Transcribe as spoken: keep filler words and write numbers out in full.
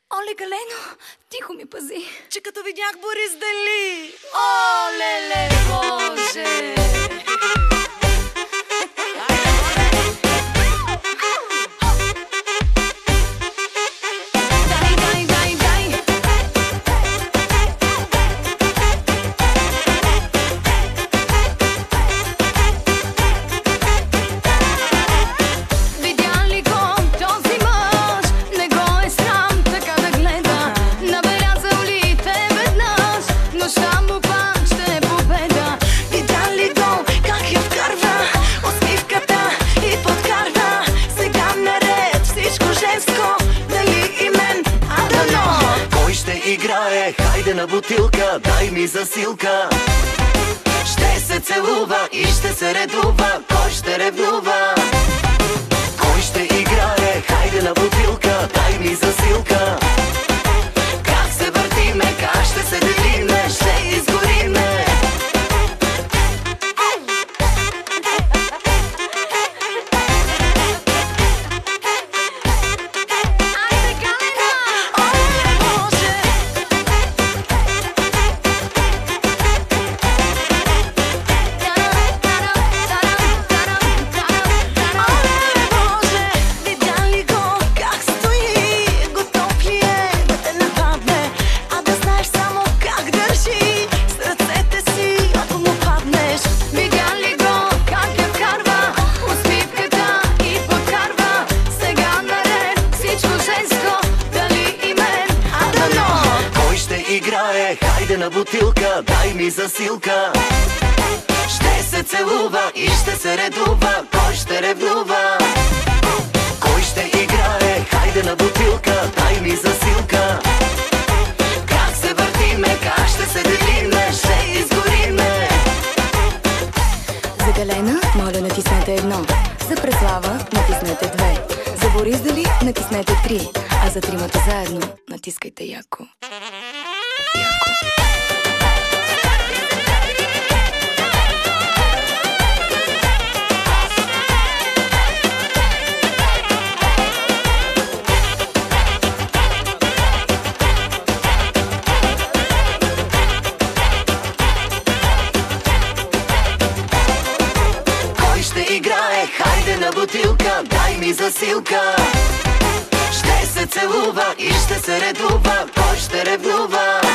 Оле, Галено, тихо ми пази, че като видях Борис Дали. О, леле, Боже! Играе, хайде на бутилка, дай ми засилка. Ще се целува и ще се редува, кой ще ревнува? Кой ще играе, хайде на бутилка, дай ми засилка. Как се въртиме, как ще се делиме, ще изгориме. Играе, хайде на бутилка, дай ми засилка. Ще се целува и ще се редува, кой ще ревнува? Кой ще играе, хайде на бутилка, дай ми засилка. Как се въртиме, как ще се делиме, ще изгориме. За Галена, моля, натиснете едно. За Преслава, натиснете две. За Борис Дали, натиснете три. А за тримата заедно, натискайте яко. Кой ще играе, хайде на бутилка, дай ми засилка. Ще се целува и ще се редува, кой ще ревнува?